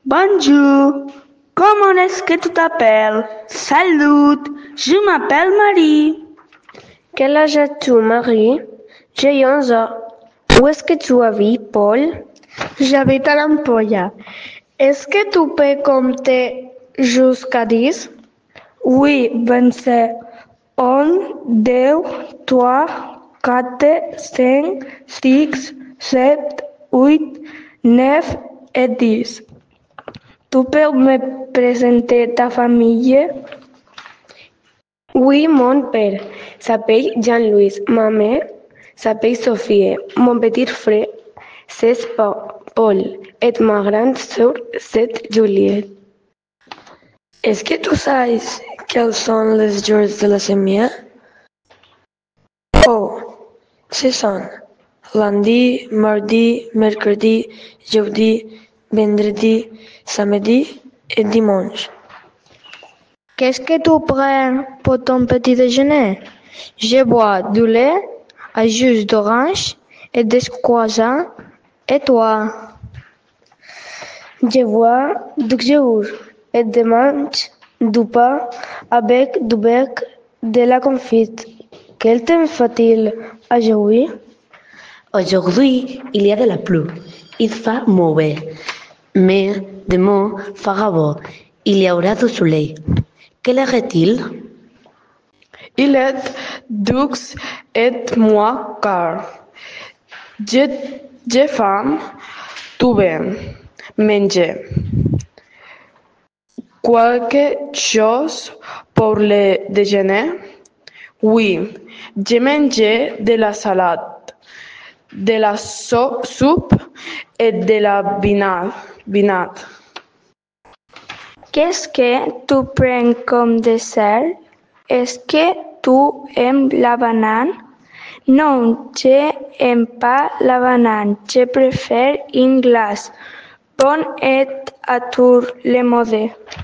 Bonjour, comment est-ce que tu t'appelles? Salut, je m'appelle Marie. Quel âge as-tu, Marie? J'ai 11 ans. Où est-ce que tu habites, Paul? J'habite à l'Ampolla. Est-ce que tu peux compter jusqu'à 10? Oui, 27. 1, 2, 3, 4, 5, 6, 7, 8, 9 et 10. Tu peux me présenter ta famille? Oui, mon père s'appelle Jean-Louis. Ma mère s'appelle Sophie. Mon petit frère, c'est Paul. Et ma grande sœur, c'est Juliette. Est-ce que tu sais quels sont les jours de la semaine? Oh, ce sont lundi, mardi, mercredi, jeudi, vendredi, samedi et dimanche. Qu'est-ce que tu prends pour ton petit déjeuner? Je bois du lait, un jus d'orange et des croissants. Et toi? Je bois du yaourt et je mange du pain avec du beurre de la confite. Quel temps fait-il aujourd'hui? Aujourd'hui, il y a de la pluie. Il fait mauvais. Mais demain fera beau. Il y aura du soleil. Quelle heure est-il? Il est 12h15. J'ai faim. Tu veux manger quelque chose pour le déjeuner? Oui, j'ai mangé de la salade, de la soupe et de la vinade. Qu'est-ce que tu prends comme dessert? Est-ce que tu aimes la banane? Non, je n'aime pas la banane. Je préfère une glace. Bon et à tout le monde.